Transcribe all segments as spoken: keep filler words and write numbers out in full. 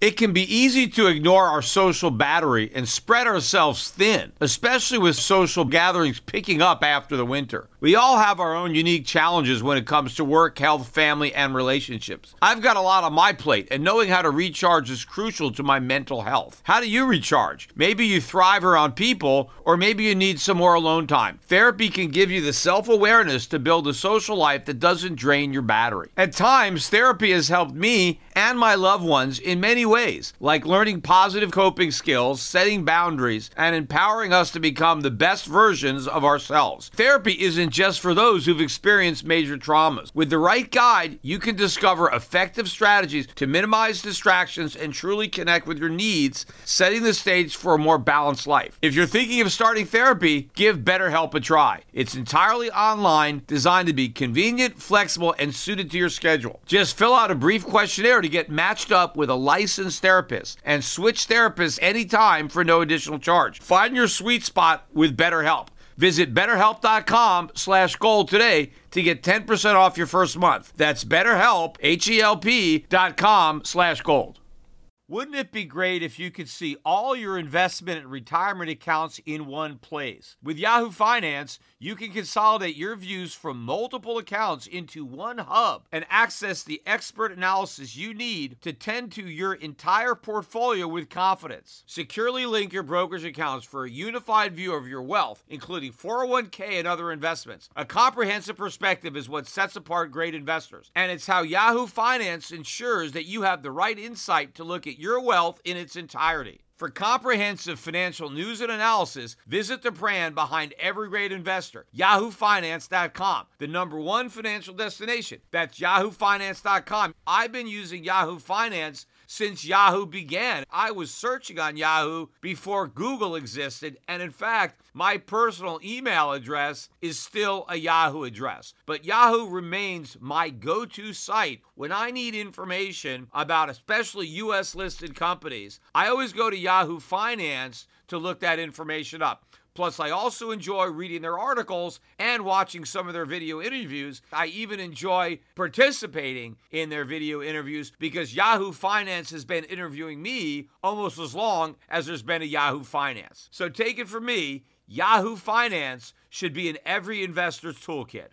It can be easy to ignore our social battery and spread ourselves thin, especially with social gatherings picking up after the winter. We all have our own unique challenges when it comes to work, health, family, and relationships. I've got a lot on my plate, and knowing how to recharge is crucial to my mental health. How do you recharge? Maybe you thrive around people, or maybe you need some more alone time. Therapy can give you the self-awareness to build a social life that doesn't drain your battery. At times, therapy has helped me and my loved ones in many ways, like learning positive coping skills, setting boundaries, and empowering us to become the best versions of ourselves. Therapy isn't just for those who've experienced major traumas. With the right guide, you can discover effective strategies to minimize distractions and truly connect with your needs, setting the stage for a more balanced life. If you're thinking of starting therapy, give BetterHelp a try. It's entirely online, designed to be convenient, flexible, and suited to your schedule. Just fill out a brief questionnaire to get matched up with a licensed therapist and switch therapists anytime for no additional charge. Find your sweet spot with BetterHelp. Visit betterhelp.com slash gold today to get ten percent off your first month. That's BetterHelp, H-E-L-P dot com slash gold. Wouldn't it be great if you could see all your investment and retirement accounts in one place? With Yahoo Finance, you can consolidate your views from multiple accounts into one hub and access the expert analysis you need to tend to your entire portfolio with confidence. Securely link your brokerage accounts for a unified view of your wealth, including four oh one k and other investments. A comprehensive perspective is what sets apart great investors, and it's how Yahoo Finance ensures that you have the right insight to look at your wealth in its entirety. For comprehensive financial news and analysis, visit the brand behind every great investor, yahoo finance dot com, the number one financial destination. That's yahoo finance dot com. I've been using Yahoo Finance since Yahoo began. I was searching on Yahoo before Google existed, and in fact, my personal email address is still a Yahoo address. But Yahoo remains my go-to site when I need information about especially U S listed companies. I always go to Yahoo Finance to look that information up. Plus, I also enjoy reading their articles and watching some of their video interviews. I even enjoy participating in their video interviews because Yahoo Finance has been interviewing me almost as long as there's been a Yahoo Finance. So take it from me, Yahoo Finance should be in every investor's toolkit.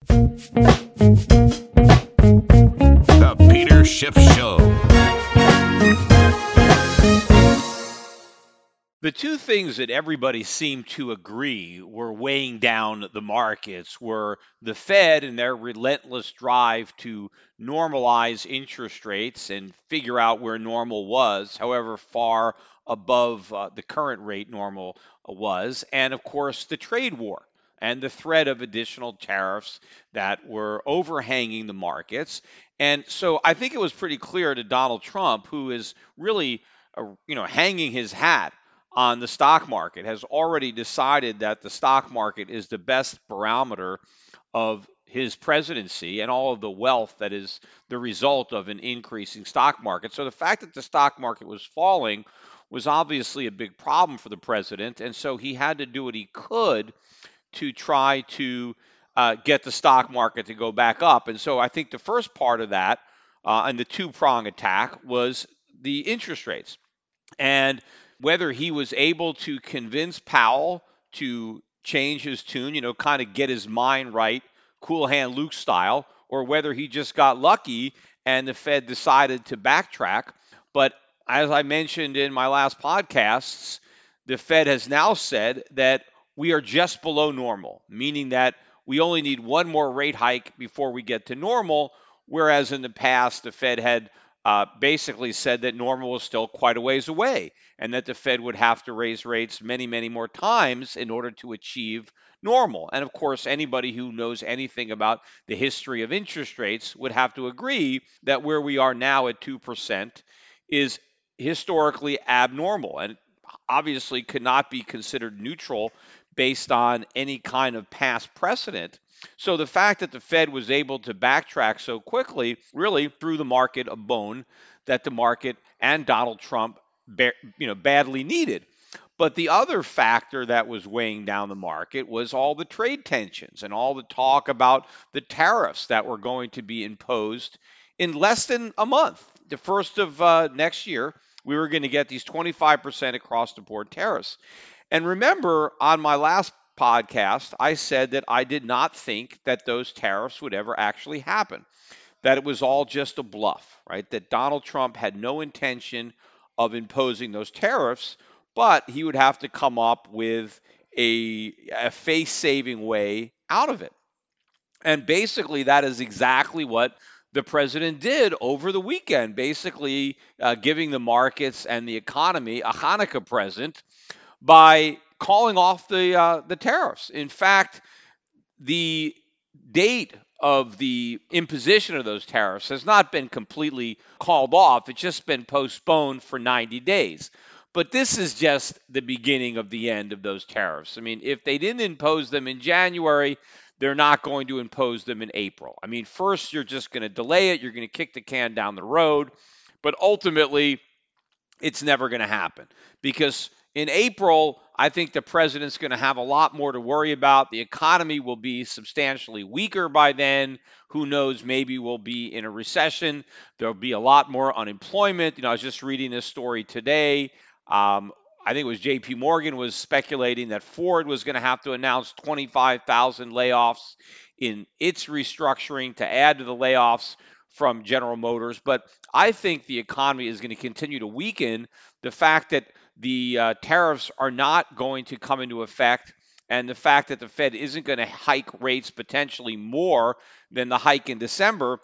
The Peter Schiff Show. The two things that everybody seemed to agree were weighing down the markets were the Fed and their relentless drive to normalize interest rates and figure out where normal was, however far above uh, the current rate normal was, and of course the trade war and the threat of additional tariffs that were overhanging the markets. And so I think it was pretty clear to Donald Trump, who is really uh, you know, hanging his hat on the stock market, has already decided that the stock market is the best barometer of his presidency and all of the wealth that is the result of an increasing stock market. So the fact that the stock market was falling was obviously a big problem for the president, and so he had to do what he could to try to uh, get the stock market to go back up. And so I think the first part of that uh, and the two-prong attack was the interest rates. And whether he was able to convince Powell to change his tune, you know, kind of get his mind right, cool hand Luke style, or whether he just got lucky and the Fed decided to backtrack. But as I mentioned in my last podcasts, the Fed has now said that we are just below normal, meaning that we only need one more rate hike before we get to normal, whereas in the past the Fed had Uh, basically said that normal was still quite a ways away and that the Fed would have to raise rates many, many more times in order to achieve normal. And of course, anybody who knows anything about the history of interest rates would have to agree that where we are now at two percent is historically abnormal and obviously could not be considered neutral based on any kind of past precedent. So the fact that the Fed was able to backtrack so quickly really threw the market a bone that the market and Donald Trump you know, badly needed. But the other factor that was weighing down the market was all the trade tensions and all the talk about the tariffs that were going to be imposed in less than a month. the first of uh, next year, we were going to get these twenty-five percent across the board tariffs. And remember, on my last podcast, I said that I did not think that those tariffs would ever actually happen, that it was all just a bluff, right? That Donald Trump had no intention of imposing those tariffs, but he would have to come up with a, a face-saving way out of it. And basically, that is exactly what the president did over the weekend, basically uh, giving the markets and the economy a Hanukkah present by calling off the uh, the tariffs. In fact, the date of the imposition of those tariffs has not been completely called off. It's just been postponed for ninety days. But this is just the beginning of the end of those tariffs. I mean, if they didn't impose them in January, they're not going to impose them in April. I mean, first, you're just going to delay it. You're going to kick the can down the road. But ultimately, it's never going to happen because in April, I think the president's going to have a lot more to worry about. The economy will be substantially weaker by then. Who knows? Maybe we'll be in a recession. There'll be a lot more unemployment. You know, I was just reading this story today. Um, I think it was J P Morgan was speculating that Ford was going to have to announce twenty-five thousand layoffs in its restructuring to add to the layoffs from General Motors. But I think the economy is going to continue to weaken. The fact that the uh, tariffs are not going to come into effect, and the fact that the Fed isn't going to hike rates potentially more than the hike in December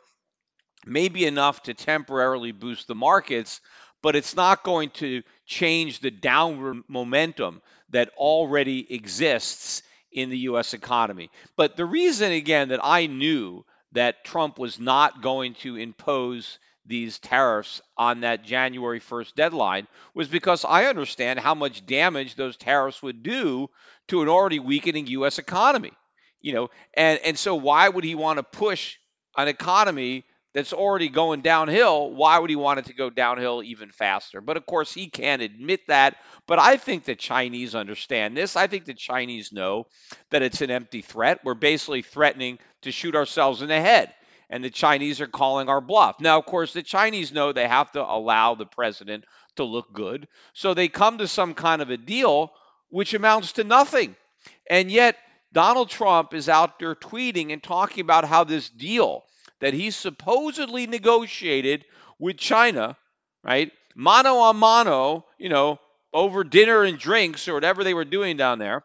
may be enough to temporarily boost the markets, but it's not going to change the downward momentum that already exists in the U S economy. But the reason, again, that I knew that Trump was not going to impose these tariffs on that January first deadline was because I understand how much damage those tariffs would do to an already weakening U S economy. You know, and, and so why would he want to push an economy that's already going downhill? Why would he want it to go downhill even faster? But of course, he can't admit that. But I think the Chinese understand this. I think the Chinese know that it's an empty threat. We're basically threatening to shoot ourselves in the head. And the Chinese are calling our bluff. Now, of course, the Chinese know they have to allow the president to look good. So they come to some kind of a deal which amounts to nothing. And yet, Donald Trump is out there tweeting and talking about how this deal that he supposedly negotiated with China, right, mano a mano, you know, over dinner and drinks or whatever they were doing down there.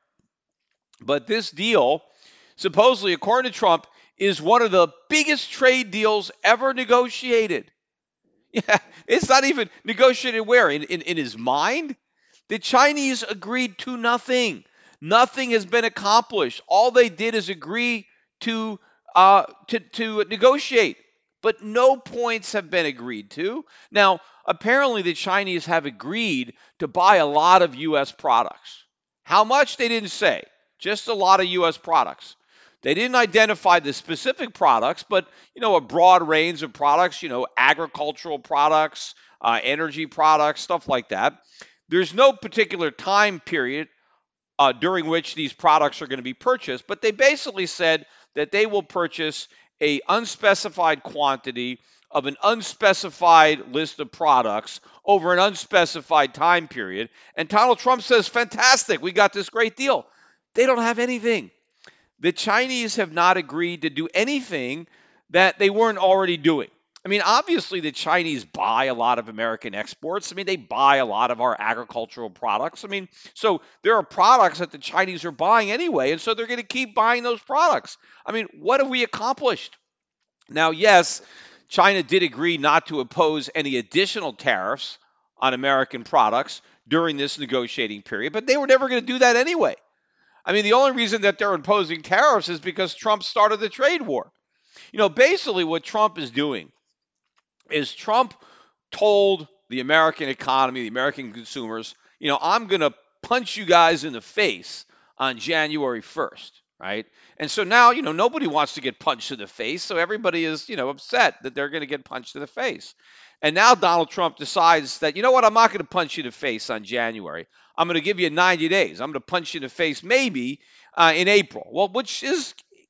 But this deal, supposedly, according to Trump, is one of the biggest trade deals ever negotiated. Yeah, it's not even negotiated where? In, in, in his mind? The Chinese agreed to nothing. Nothing has been accomplished. All they did is agree to uh, to, to negotiate, but no points have been agreed to. Now, apparently the Chinese have agreed to buy a lot of U S products. How much, they didn't say. Just a lot of U S products. They didn't identify the specific products, but, you know, a broad range of products, you know, agricultural products, uh, energy products, stuff like that. There's no particular time period uh, during which these products are going to be purchased, but they basically said that they will purchase a unspecified quantity of an unspecified list of products over an unspecified time period. And Donald Trump says, fantastic, we got this great deal. They don't have anything. The Chinese have not agreed to do anything that they weren't already doing. I mean, obviously, the Chinese buy a lot of American exports. I mean, they buy a lot of our agricultural products. I mean, so there are products that the Chinese are buying anyway, and so they're going to keep buying those products. I mean, what have we accomplished? Now, yes, China did agree not to impose any additional tariffs on American products during this negotiating period, but they were never going to do that anyway. I mean, the only reason that they're imposing tariffs is because Trump started the trade war. You know, basically what Trump is doing is Trump told the American economy, the American consumers, you know, I'm going to punch you guys in the face on January first, right? And so now, you know, nobody wants to get punched in the face, so everybody is, you know, upset that they're going to get punched in the face. And now Donald Trump decides that, you know what, I'm not going to punch you in the face on January. I'm going to give you ninety days. I'm going to punch you in the face maybe uh, in April. Well, which is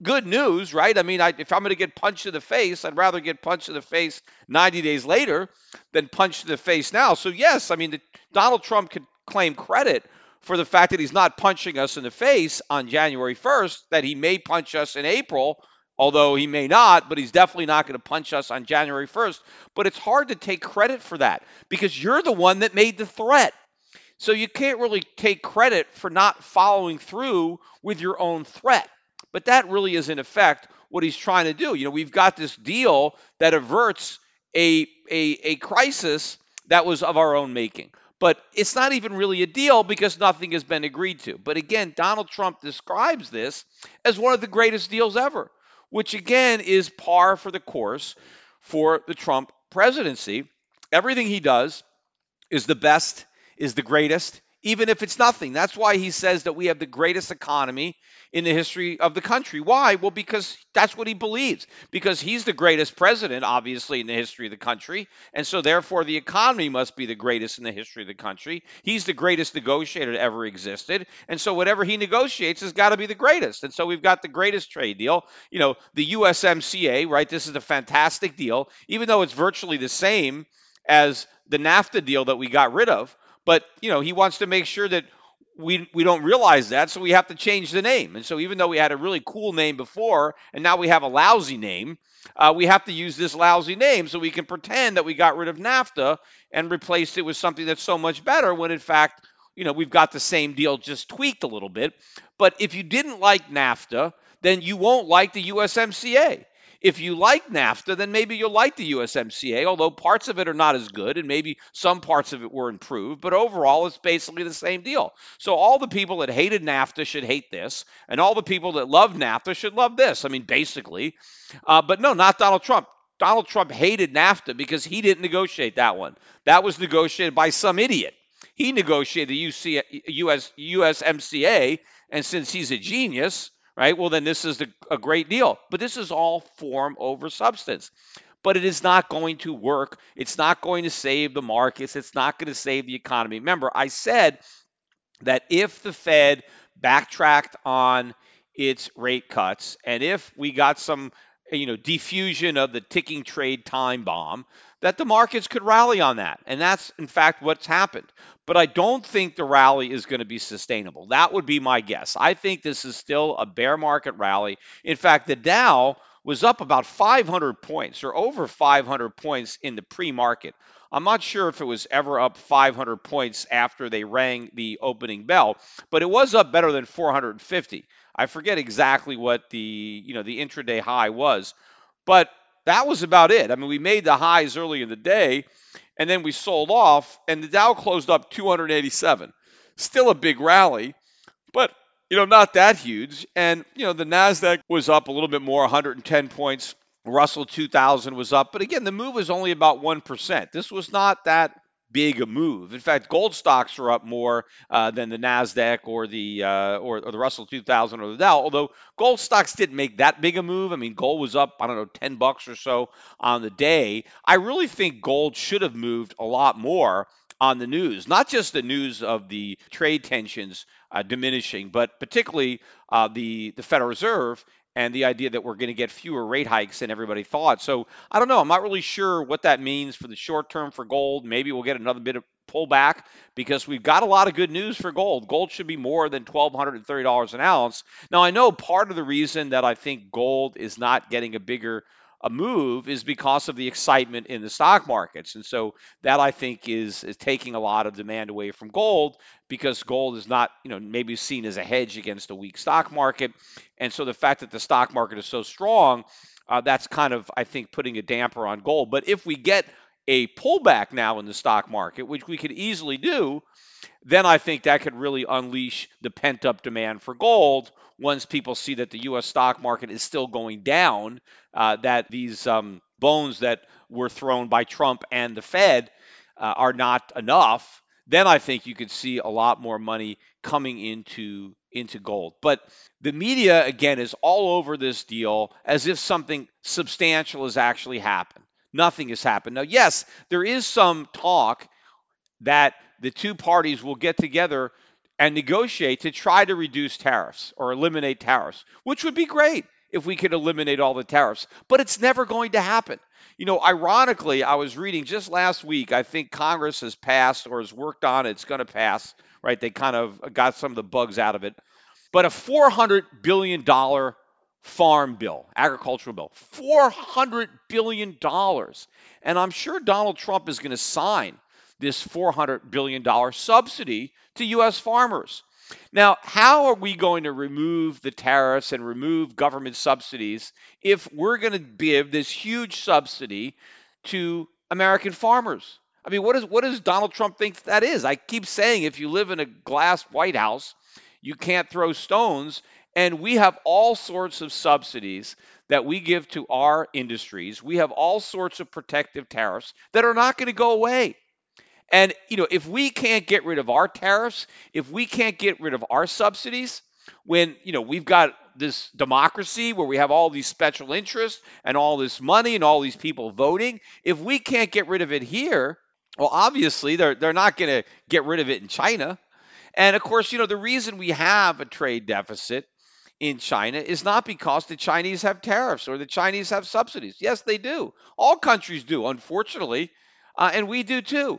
good news, right? I mean, I, if I'm going to get punched in the face, I'd rather get punched in the face ninety days later than punched in the face now. So, yes, I mean, the, Donald Trump could claim credit for the fact that he's not punching us in the face on January first, that he may punch us in April, although he may not, but he's definitely not going to punch us on January first. But it's hard to take credit for that because you're the one that made the threat. So you can't really take credit for not following through with your own threat. But that really is, in effect, what he's trying to do. You know, we've got this deal that averts a, a, a crisis that was of our own making. But it's not even really a deal because nothing has been agreed to. But again, Donald Trump describes this as one of the greatest deals ever, which again is par for the course for the Trump presidency. Everything he does is the best, is the greatest, even if it's nothing. That's why he says that we have the greatest economy in the history of the country. Why? Well, because that's what he believes. Because he's the greatest president, obviously, in the history of the country. And so, therefore, the economy must be the greatest in the history of the country. He's the greatest negotiator that ever existed. And so, whatever he negotiates has got to be the greatest. And so, we've got the greatest trade deal. You know, the U S M C A, right? This is a fantastic deal, even though it's virtually the same as the NAFTA deal that we got rid of. But, you know, he wants to make sure that we we don't realize that, so we have to change the name. And so even though we had a really cool name before, and now we have a lousy name, uh, we have to use this lousy name so we can pretend that we got rid of NAFTA and replaced it with something that's so much better when, in fact, you know, we've got the same deal just tweaked a little bit. But if you didn't like NAFTA, then you won't like the U S M C A. If you like NAFTA, then maybe you'll like the U S M C A, although parts of it are not as good, and maybe some parts of it were improved. But overall, it's basically the same deal. So all the people that hated NAFTA should hate this, and all the people that loved NAFTA should love this. I mean, basically. Uh, but no, not Donald Trump. Donald Trump hated NAFTA because he didn't negotiate that one. That was negotiated by some idiot. He negotiated the U C, U S, U S M C A, and since he's a genius, right? Well, then this is the, a great deal. But this is all form over substance. But it is not going to work. It's not going to save the markets. It's not going to save the economy. Remember, I said that if the Fed backtracked on its rate cuts, and if we got some, you know, diffusion of the ticking trade time bomb, that the markets could rally on that. And that's, in fact, what's happened. But I don't think the rally is going to be sustainable. That would be my guess. I think this is still a bear market rally. In fact, the Dow was up about five hundred points or over five hundred points in the pre-market. I'm not sure if it was ever up five hundred points after they rang the opening bell, but it was up better than four hundred fifty. I forget exactly what the, you know, the intraday high was, but that was about it. I mean, we made the highs early in the day, and then we sold off, and the Dow closed up two hundred eighty-seven. Still a big rally, but, you know, not that huge. And, you know, the NASDAQ was up a little bit more, one hundred ten points. Russell two thousand was up. But again, the move was only about one percent. This was not that big a move. In fact, gold stocks are up more uh, than the NASDAQ or the uh, or, or the Russell two thousand or the Dow, although gold stocks didn't make that big a move. I mean, gold was up, I don't know, ten bucks or so on the day. I really think gold should have moved a lot more on the news, not just the news of the trade tensions uh, diminishing, but particularly uh, the, the Federal Reserve and the idea that we're going to get fewer rate hikes than everybody thought. So I don't know. I'm not really sure what that means for the short term for gold. Maybe we'll get another bit of pullback because we've got a lot of good news for gold. Gold should be more than one thousand two hundred thirty dollars an ounce. Now, I know part of the reason that I think gold is not getting a bigger a move is because of the excitement in the stock markets. And so that, I think, is, is taking a lot of demand away from gold because gold is not, you know, maybe seen as a hedge against a weak stock market. And so the fact that the stock market is so strong, uh, that's kind of, I think, putting a damper on gold. But if we get a pullback now in the stock market, which we could easily do, then I think that could really unleash the pent-up demand for gold once people see that the U S stock market is still going down, uh, that these um, bones that were thrown by Trump and the Fed uh, are not enough. Then I think you could see a lot more money coming into into gold. But the media, again, is all over this deal as if something substantial has actually happened. Nothing has happened. Now, yes, there is some talk that the two parties will get together and negotiate to try to reduce tariffs or eliminate tariffs, which would be great. if we could eliminate all the tariffs. But it's never going to happen. You know, ironically, I was reading just last week, I think Congress has passed or has worked on it, it's going to pass, right? They kind of got some of the bugs out of it. But a four hundred billion dollars farm bill, agricultural bill, four hundred billion dollars. And I'm sure Donald Trump is going to sign this four hundred billion dollars subsidy to U S farmers. Now, how are we going to remove the tariffs and remove government subsidies if we're going to give this huge subsidy to American farmers? I mean, what, is, what does Donald Trump think that is? I keep saying if you live in a glass White House, you can't throw stones. And we have all sorts of subsidies that we give to our industries. We have all sorts of protective tariffs that are not going to go away. And, you know, if we can't get rid of our tariffs, if we can't get rid of our subsidies, when, you know, we've got this democracy where we have all these special interests and all this money and all these people voting, if we can't get rid of it here, well, obviously they're they're not going to get rid of it in China. And of course, you know, the reason we have a trade deficit in China is not because the Chinese have tariffs or the Chinese have subsidies. Yes, they do. All countries do, unfortunately, uh, and we do too.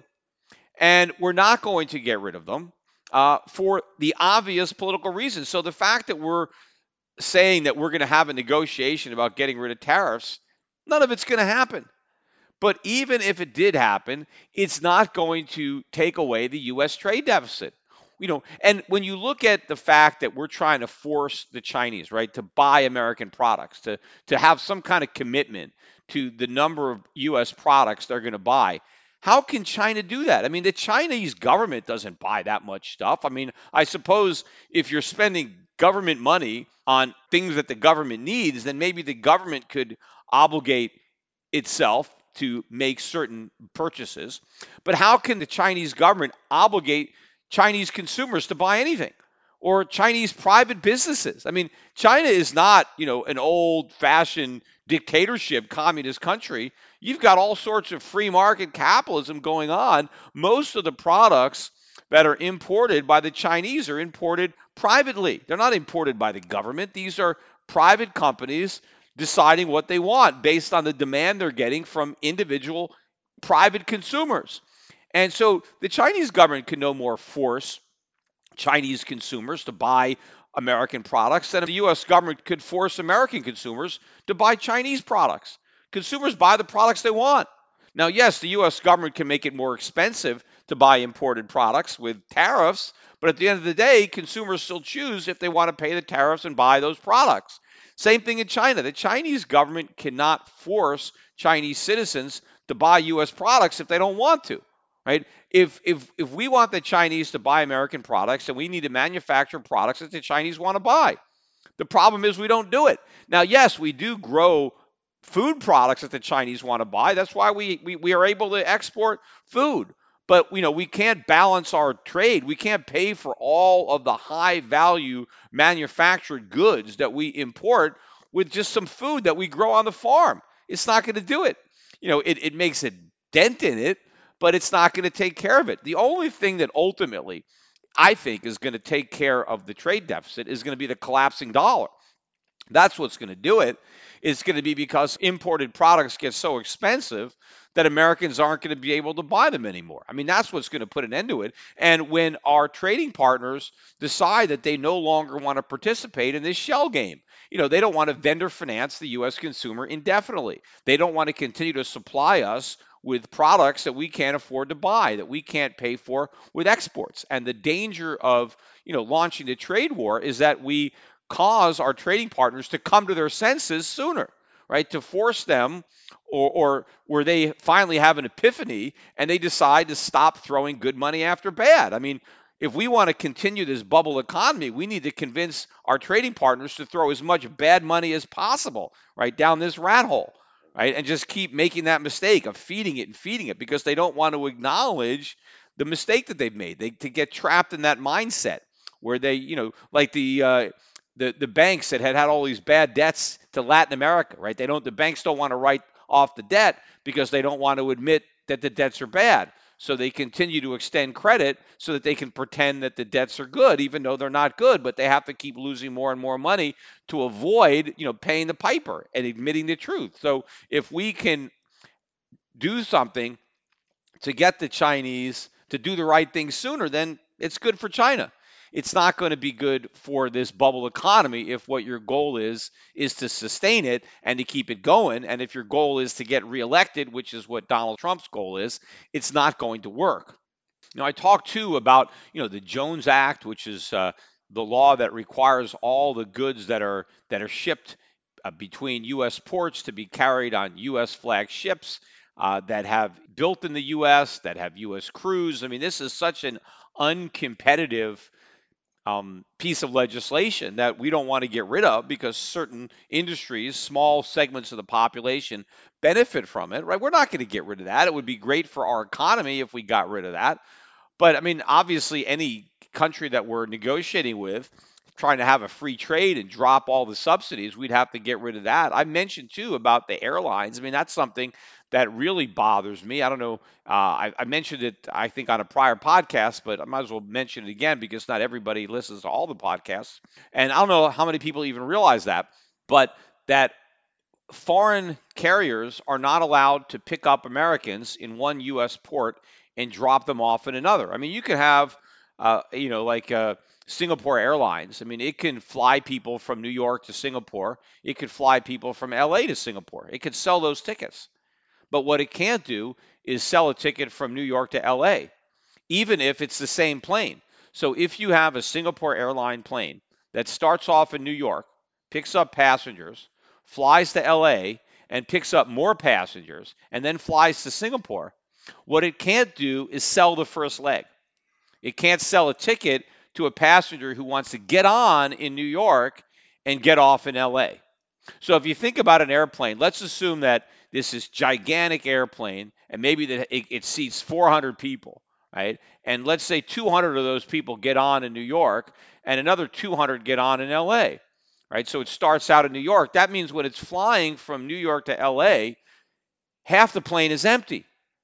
And we're not going to get rid of them uh, for the obvious political reasons. So the fact that we're saying that we're going to have a negotiation about getting rid of tariffs, none of it's going to happen. But even if it did happen, it's not going to take away the U S trade deficit. You know, and when you look at the fact that we're trying to force the Chinese, right, to buy American products, to to have some kind of commitment to the number of U S products they're going to buy, how can China do that? I mean, the Chinese government doesn't buy that much stuff. I mean, I suppose if you're spending government money on things that the government needs, then maybe the government could obligate itself to make certain purchases. But how can the Chinese government obligate Chinese consumers to buy anything, or Chinese private businesses? I mean, China is not, you know, an old-fashioned dictatorship, communist country. You've got all sorts of free market capitalism going on. Most of the products that are imported by the Chinese are imported privately. They're not imported by the government. These are private companies deciding what they want based on the demand they're getting from individual private consumers. And so the Chinese government can no more force Chinese consumers to buy American products than the U S government could force American consumers to buy Chinese products. Consumers buy the products they want. Now, yes, the U S government can make it more expensive to buy imported products with tariffs, but at the end of the day, consumers still choose if they want to pay the tariffs and buy those products. Same thing in China. The Chinese government cannot force Chinese citizens to buy U S products if they don't want to. Right? If if if we want the Chinese to buy American products, then we need to manufacture products that the Chinese want to buy. The problem is we don't do it. Now, yes, we do grow food products that the Chinese want to buy. That's why we we, we are able to export food. But, you know, we can't balance our trade. We can't pay for all of the high value manufactured goods that we import with just some food that we grow on the farm. It's not going to do it. You know, it, it makes a dent in it, but it's not going to take care of it. The only thing that ultimately I think is going to take care of the trade deficit is going to be the collapsing dollar. That's what's going to do it. It's going to be because imported products get so expensive that Americans aren't going to be able to buy them anymore. I mean, that's what's going to put an end to it. And when our trading partners decide that they no longer want to participate in this shell game, you know, they don't want to vendor finance the U S consumer indefinitely. They don't want to continue to supply us with products that we can't afford to buy, that we can't pay for with exports. And the danger of, you know, launching the trade war is that we cause our trading partners to come to their senses sooner, right? To force them, or, or where they finally have an epiphany and they decide to stop throwing good money after bad. I mean, if we want to continue this bubble economy, we need to convince our trading partners to throw as much bad money as possible, right, down this rat hole, right? And just keep making that mistake of feeding it and feeding it because they don't want to acknowledge the mistake that they've made. They to get trapped in that mindset where they, you know, like the uh, the the banks that had had all these bad debts to Latin America, right? They don't. The banks don't want to write off the debt because they don't want to admit that the debts are bad. So they continue to extend credit so that they can pretend that the debts are good, even though they're not good, but they have to keep losing more and more money to avoid, you know, paying the piper and admitting the truth. So if we can do something to get the Chinese to do the right thing sooner, then it's good for China. It's not going to be good for this bubble economy if what your goal is is to sustain it and to keep it going. And if your goal is to get reelected, which is what Donald Trump's goal is, it's not going to work. You know, I talked too about, you know, the Jones Act, which is uh, the law that requires all the goods that are that are shipped uh, between U S ports to be carried on U S flag ships uh, that have built in the U S, that have U S crews. I mean, this is such an uncompetitive um, piece of legislation that we don't want to get rid of because certain industries, small segments of the population benefit from it, right? We're not going to get rid of that. It would be great for our economy if we got rid of that. But I mean, obviously, any country that we're negotiating with, trying to have a free trade and drop all the subsidies, we'd have to get rid of that. I mentioned too about the airlines. I mean, that's something that really bothers me. I don't know. Uh, I, I mentioned it, I think, on a prior podcast, but I might as well mention it again because not everybody listens to all the podcasts. And I don't know how many people even realize that, but that foreign carriers are not allowed to pick up Americans in one U S port and drop them off in another. I mean, you could have, uh, you know, like uh, Singapore Airlines. I mean, it can fly people from New York to Singapore. It could fly people from L A to Singapore. It could sell those tickets. But what it can't do is sell a ticket from New York to L A, even if it's the same plane. So if you have a Singapore airline plane that starts off in New York, picks up passengers, flies to L A, and picks up more passengers, and then flies to Singapore, what it can't do is sell the first leg. It can't sell a ticket to a passenger who wants to get on in New York and get off in L A. So if you think about an airplane, let's assume that this is gigantic airplane and maybe that it, it seats four hundred people, right? And let's say two hundred of those people get on in New York and another two hundred get on in L A, right? So it starts out in New York. That means when it's flying from New York to L A, half the plane is empty.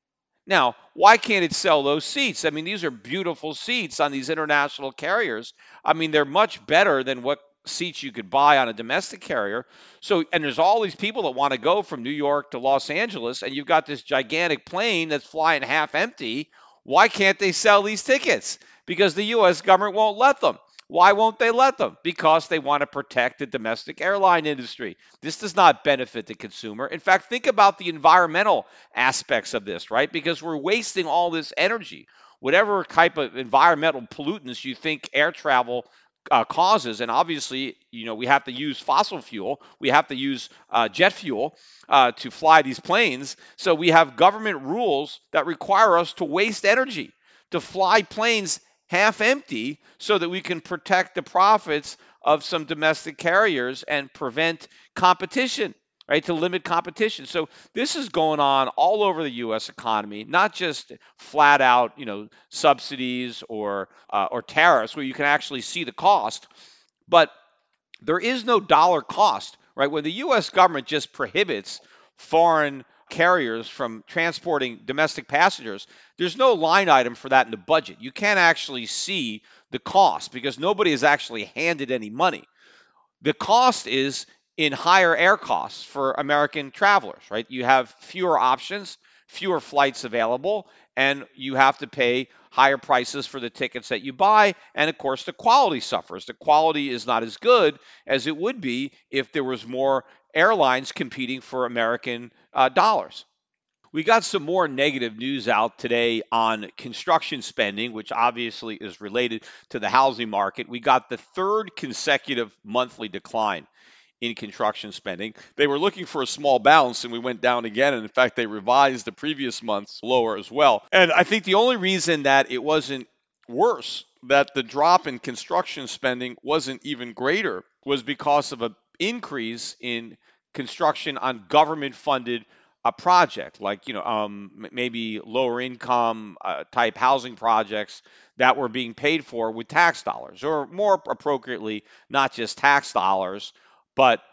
Now, why can't it sell those seats? I mean, these are beautiful seats on these international carriers. I mean, they're much better than what seats you could buy on a domestic carrier. So, and there's all these people that want to go from New York to Los Angeles, and you've got this gigantic plane that's flying half empty. Why can't they sell these tickets? Because the U S government won't let them. Why won't they let them? Because they want to protect the domestic airline industry. This does not benefit the consumer. In fact, think about the environmental aspects of this, right? Because we're wasting all this energy. Whatever type of environmental pollutants you think air travel uh, causes, and obviously, you know, we have to use fossil fuel, we have to use uh, jet fuel uh, to fly these planes. So we have government rules that require us to waste energy to fly planes half empty so that we can protect the profits of some domestic carriers and prevent competition, right? To limit competition. So this is going on all over the U S economy, not just flat out, you know, subsidies or uh, or tariffs where you can actually see the cost, but there is no dollar cost, right? When the U S government just prohibits foreign carriers from transporting domestic passengers, there's no line item for that in the budget. You can't actually see the cost because nobody has actually handed any money. The cost is in higher air costs for American travelers, right? You have fewer options, fewer flights available, and you have to pay higher prices for the tickets that you buy. And of course, the quality suffers. The quality is not as good as it would be if there was more airlines competing for American uh, dollars. We got some more negative news out today on construction spending, which obviously is related to the housing market. We got the third consecutive monthly decline in construction spending. They were looking for a small bounce and we went down again. And in fact, they revised the previous month's lower as well. And I think the only reason that it wasn't worse, that the drop in construction spending wasn't even greater, was because of an increase in construction on government funded a project like, you know, um, maybe lower income uh, type housing projects that were being paid for with tax dollars, or more appropriately, not just tax dollars, but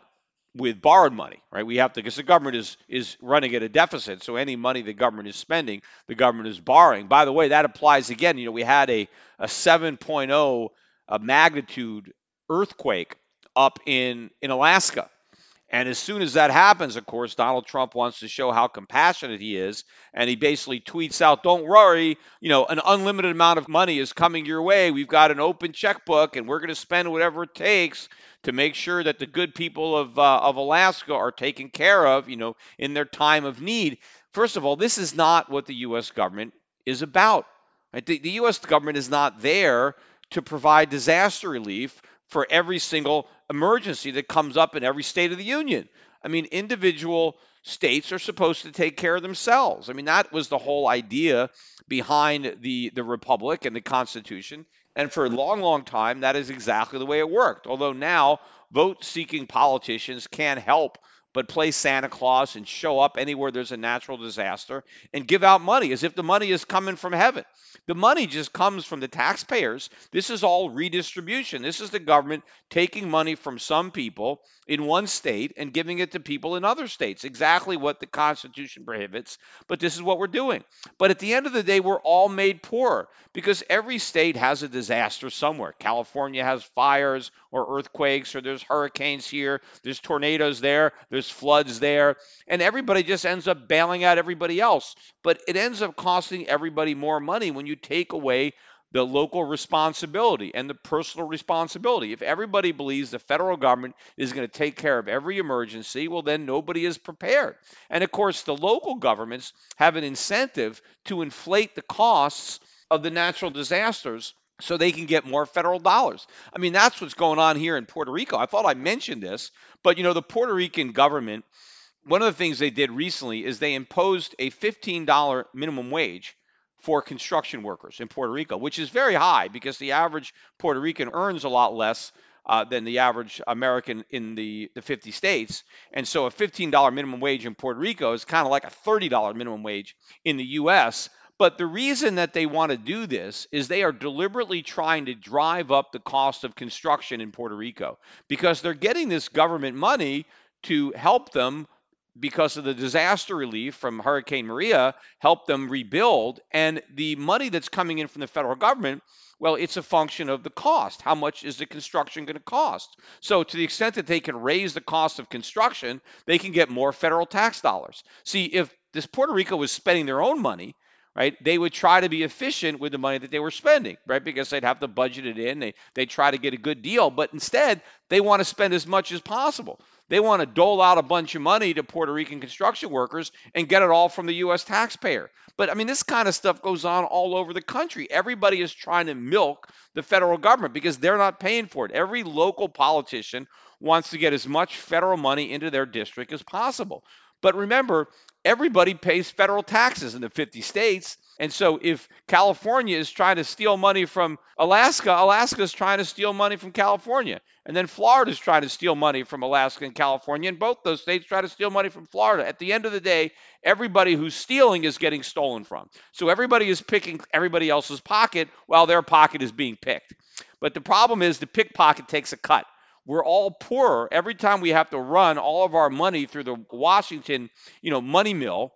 with borrowed money, right? We have to, because the government is is running at a deficit, so any money the government is spending, the government is borrowing. By the way, that applies again. You know, we had a a seven point oh uh, magnitude earthquake up in in Alaska. And as soon as that happens, of course, Donald Trump wants to show how compassionate he is. And he basically tweets out, don't worry, you know, an unlimited amount of money is coming your way. We've got an open checkbook and we're going to spend whatever it takes to make sure that the good people of, uh, of Alaska are taken care of, you know, in their time of need. First of all, this is not what the U S government is about. Right? The, the U S government is not there to provide disaster relief for every single emergency that comes up in every state of the union. I mean, individual states are supposed to take care of themselves. I mean, that was the whole idea behind the, the Republic and the Constitution. And for a long, long time, that is exactly the way it worked. Although now vote-seeking politicians can't help but play Santa Claus and show up anywhere there's a natural disaster and give out money as if the money is coming from heaven. The money just comes from the taxpayers. This is all redistribution. This is the government taking money from some people in one state and giving it to people in other states. Exactly what the Constitution prohibits, but this is what we're doing. But at the end of the day, we're all made poorer because every state has a disaster somewhere. California has fires or earthquakes, or there's hurricanes here, there's tornadoes there, there's floods there, and everybody just ends up bailing out everybody else. But it ends up costing everybody more money when you take away the local responsibility and the personal responsibility. If everybody believes the federal government is going to take care of every emergency, well, then nobody is prepared. And of course, the local governments have an incentive to inflate the costs of the natural disasters so they can get more federal dollars. I mean, that's what's going on here in Puerto Rico. I thought I mentioned this, but you know, the Puerto Rican government, one of the things they did recently is they imposed a fifteen dollars minimum wage for construction workers in Puerto Rico, which is very high because the average Puerto Rican earns a lot less uh, than the average American in the, the fifty states. And so a fifteen dollars minimum wage in Puerto Rico is kind of like a thirty dollars minimum wage in the U S. But the reason that they want to do this is they are deliberately trying to drive up the cost of construction in Puerto Rico because they're getting this government money to help them because of the disaster relief from Hurricane Maria, help them rebuild. And the money that's coming in from the federal government, well, it's a function of the cost. How much is the construction going to cost? So to the extent that they can raise the cost of construction, they can get more federal tax dollars. See, if this Puerto Rico was spending their own money, right, they would try to be efficient with the money that they were spending, right, because they'd have to budget it in. They, they'd try to get a good deal. But instead, they want to spend as much as possible. They want to dole out a bunch of money to Puerto Rican construction workers and get it all from the U S taxpayer. But I mean, this kind of stuff goes on all over the country. Everybody is trying to milk the federal government because they're not paying for it. Every local politician wants to get as much federal money into their district as possible. But remember, everybody pays federal taxes in the fifty states. And so if California is trying to steal money from Alaska, Alaska is trying to steal money from California. And then Florida is trying to steal money from Alaska and California. And both those states try to steal money from Florida. At the end of the day, everybody who's stealing is getting stolen from. So everybody is picking everybody else's pocket while their pocket is being picked. But the problem is the pickpocket takes a cut. We're all poorer every time we have to run all of our money through the Washington, you know, money mill.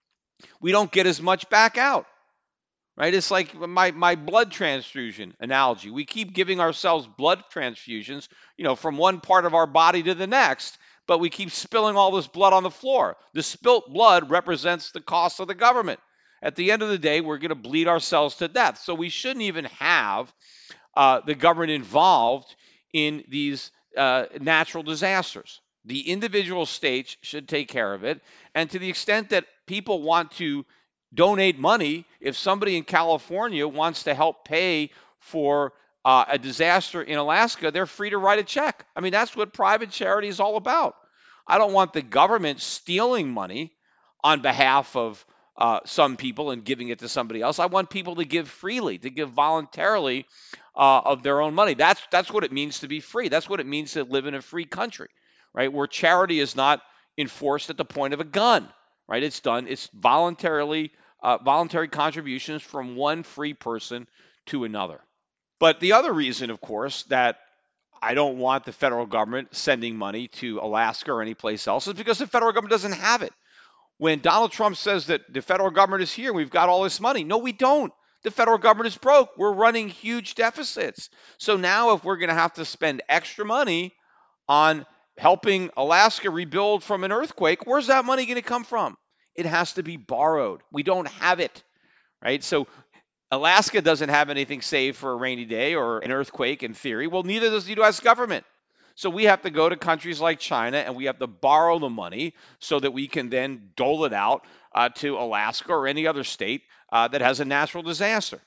We don't get as much back out, right? It's like my, my blood transfusion analogy. We keep giving ourselves blood transfusions, you know, from one part of our body to the next, but we keep spilling all this blood on the floor. The spilt blood represents the cost of the government. At the end of the day, we're going to bleed ourselves to death. So we shouldn't even have uh, the government involved in these uh, natural disasters. The individual states should take care of it. And to the extent that people want to donate money, if somebody in California wants to help pay for uh, a disaster in Alaska, they're free to write a check. I mean, that's what private charity is all about. I don't want the government stealing money on behalf of uh, some people and giving it to somebody else. I want people to give freely, to give voluntarily uh, of their own money. That's that's what it means to be free. That's what it means to live in a free country, right? Where charity is not enforced at the point of a gun, right? It's done. It's voluntarily uh, voluntary contributions from one free person to another. But the other reason, of course, that I don't want the federal government sending money to Alaska or any place else, is because the federal government doesn't have it. When Donald Trump says that the federal government is here, we've got all this money. No, we don't. The federal government is broke. We're running huge deficits. So now, if we're going to have to spend extra money on helping Alaska rebuild from an earthquake, where's that money going to come from? It has to be borrowed. We don't have it, right? So Alaska doesn't have anything saved for a rainy day or an earthquake in theory. Well, neither does the U S government. So we have to go to countries like China and we have to borrow the money so that we can then dole it out uh, to Alaska or any other state uh, that has a natural disaster.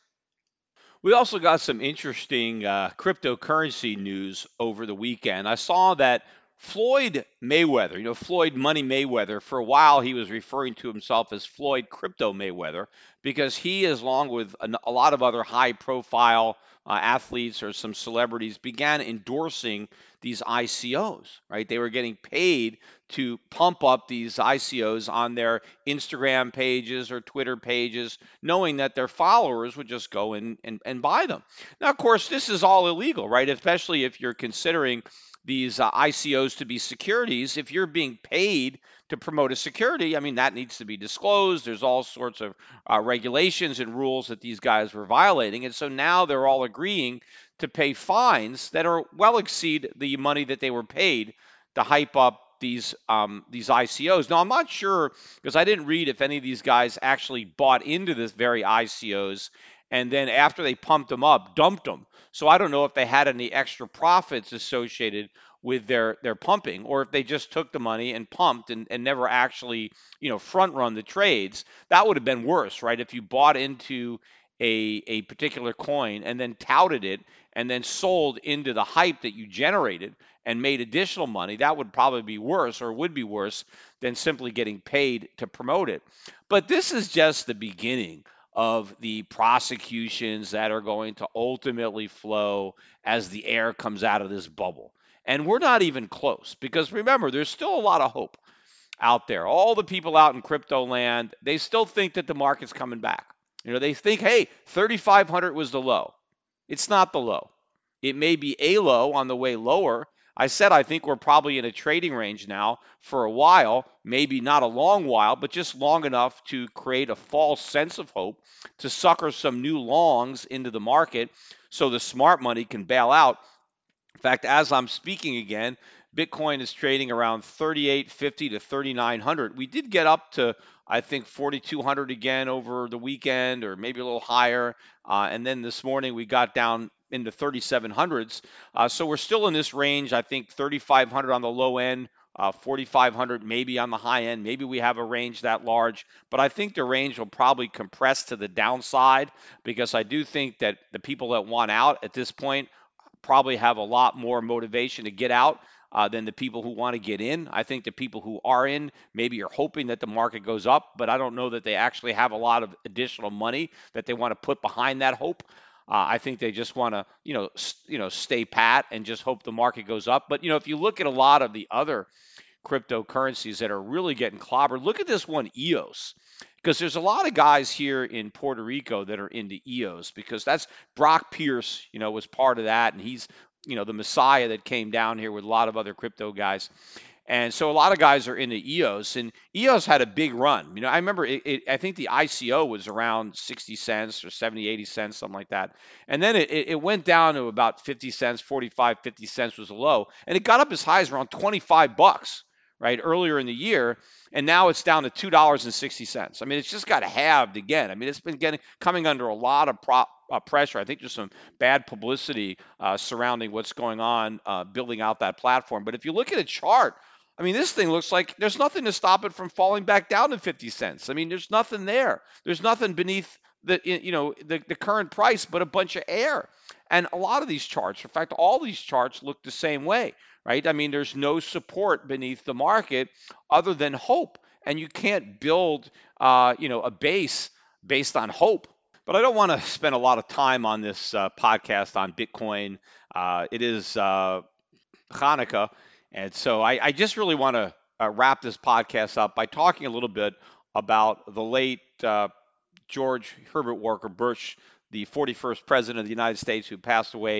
We also got some interesting uh, cryptocurrency news over the weekend. I saw that Floyd Mayweather, you know, Floyd Money Mayweather, for a while he was referring to himself as Floyd Crypto Mayweather because he, as along with a, a lot of other high profile uh, athletes or some celebrities, began endorsing these I C Os, right? They were getting paid to pump up these I C Os on their Instagram pages or Twitter pages, knowing that their followers would just go in and, and buy them. Now, of course, this is all illegal, right? Especially if you're considering these uh, I C Os to be securities. If you're being paid to promote a security, I mean, that needs to be disclosed. There's all sorts of uh, regulations and rules that these guys were violating. And so now they're all agreeing to pay fines that are well exceed the money that they were paid to hype up these um, these I C Os. Now, I'm not sure because I didn't read if any of these guys actually bought into this very I C Os and then after they pumped them up, dumped them. So I don't know if they had any extra profits associated with their their pumping or if they just took the money and pumped and, and never actually, you know, front run the trades. That would have been worse, right? If you bought into a, a particular coin and then touted it and then sold into the hype that you generated and made additional money, that would probably be worse or would be worse than simply getting paid to promote it. But this is just the beginning of the prosecutions that are going to ultimately flow as the air comes out of this bubble. And we're not even close because remember, there's still a lot of hope out there. All the people out in crypto land, they still think that the market's coming back. You know, they think, hey, thirty-five hundred was the low. It's not the low. It may be a low on the way lower. I said I think we're probably in a trading range now for a while, maybe not a long while, but just long enough to create a false sense of hope to sucker some new longs into the market so the smart money can bail out. In fact, as I'm speaking again, Bitcoin is trading around thirty-eight fifty to thirty-nine hundred. We did get up to, I think, forty-two hundred again over the weekend, or maybe a little higher. Uh, and then this morning we got down into thirty-seven hundreds. Uh, so we're still in this range. I think thirty-five hundred on the low end, uh, forty-five hundred maybe on the high end. Maybe we have a range that large, but I think the range will probably compress to the downside because I do think that the people that want out at this point probably have a lot more motivation to get out uh, than the people who want to get in. I think the people who are in maybe are hoping that the market goes up, but I don't know that they actually have a lot of additional money that they want to put behind that hope. Uh, I think they just want to, you know, st- you know, stay pat and just hope the market goes up. But you know, if you look at a lot of the other cryptocurrencies that are really getting clobbered, look at this one, E O S. Because there's a lot of guys here in Puerto Rico that are into E O S because that's Brock Pierce, you know, was part of that. And he's, you know, the messiah that came down here with a lot of other crypto guys. And so a lot of guys are into E O S, and E O S had a big run. You know, I remember it, it, I think the I C O was around sixty cents or seventy, eighty cents, something like that. And then it, it went down to about fifty cents, forty-five, fifty cents was a low. And it got up as high as around twenty-five bucks, right, earlier in the year. And now it's down to two dollars and sixty cents. I mean, it's just got halved again. I mean, it's been getting coming under a lot of prop, uh, pressure. I think there's some bad publicity uh, surrounding what's going on uh, building out that platform. But if you look at a chart, I mean, this thing looks like there's nothing to stop it from falling back down to fifty cents. I mean, there's nothing there. There's nothing beneath the, you know, the, the current price, but a bunch of air. And a lot of these charts, in fact, all these charts look the same way, right? I mean, there's no support beneath the market other than hope. And you can't build, uh, you know, a base based on hope. But I don't want to spend a lot of time on this uh, podcast on Bitcoin. Uh, it is uh, Hanukkah. And so I, I just really want to uh, wrap this podcast up by talking a little bit about the late uh, George Herbert Walker Bush, the forty-first president of the United States, who passed away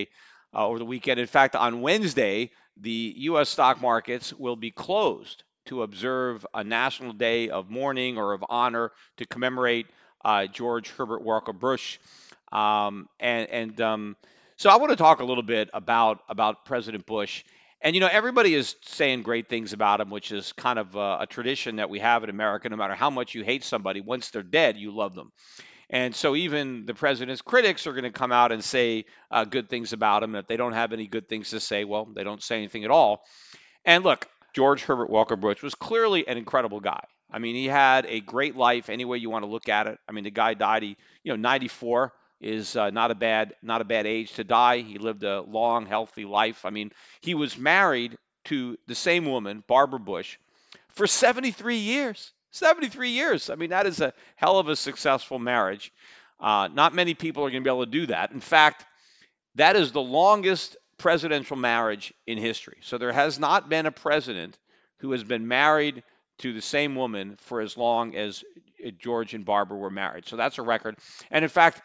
uh, over the weekend. In fact, on Wednesday, the U S stock markets will be closed to observe a national day of mourning or of honor to commemorate uh, George Herbert Walker Bush. Um, and and um, so I want to talk a little bit about about President Bush. And you know, everybody is saying great things about him, which is kind of a, a tradition that we have in America. No matter how much you hate somebody, once they're dead, you love them. And so even the president's critics are going to come out and say uh, good things about him. If they don't have any good things to say, well, they don't say anything at all. And look, George Herbert Walker Bush was clearly an incredible guy. I mean, he had a great life any way you want to look at it. I mean, the guy died, he, you know, ninety-four is uh, not a bad not a bad age to die. He lived a long, healthy life. I mean, he was married to the same woman, Barbara Bush, for seventy-three years. seventy-three years. I mean, that is a hell of a successful marriage. Uh, not many people are going to be able to do that. In fact, that is the longest presidential marriage in history. So there has not been a president who has been married to the same woman for as long as George and Barbara were married. So that's a record. And in fact,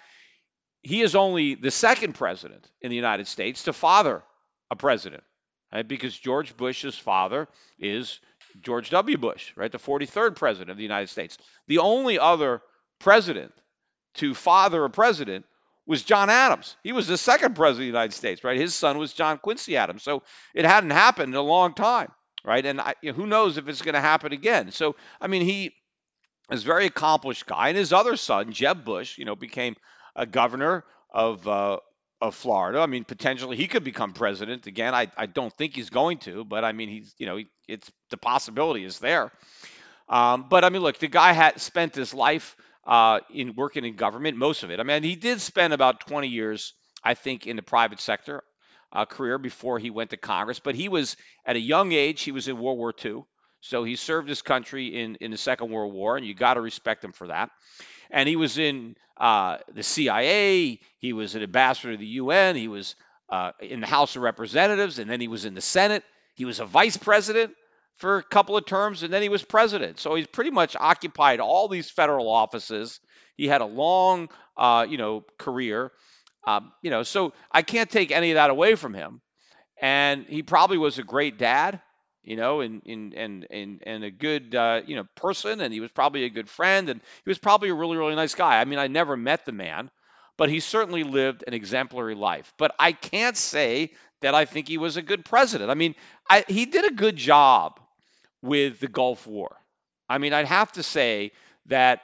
he is only the second president in the United States to father a president, right? Because George Bush's father is George W. Bush, right? The forty-third president of the United States. The only other president to father a president was John Adams. He was the second president of the United States, right? His son was John Quincy Adams. So it hadn't happened in a long time, right? And I, you know, who knows if it's going to happen again. So, I mean, he is a very accomplished guy. And his other son, Jeb Bush, you know, became a governor of uh, of Florida. I mean, potentially he could become president again. I, I don't think he's going to, but I mean, he's, you know, he, it's the possibility is there. Um, but I mean, look, the guy had spent his life uh, in working in government, most of it. I mean, he did spend about twenty years, I think, in the private sector uh, career before he went to Congress. But he was at a young age. He was in World War Two, so he served his country in in the Second World War, and you got to respect him for that. And he was in uh, the C I A. He was an ambassador to the U N. He was uh, in the House of Representatives, and then he was in the Senate. He was a vice president for a couple of terms, and then he was president. So he's pretty much occupied all these federal offices. He had a long, uh, you know, career. Um, you know, so I can't take any of that away from him. And he probably was a great dad, you know, and and and and, and a good, uh, you know, person. And he was probably a good friend, and he was probably a really, really nice guy. I mean, I never met the man, but he certainly lived an exemplary life. But I can't say that I think he was a good president. I mean, I, he did a good job with the Gulf War. I mean, I'd have to say that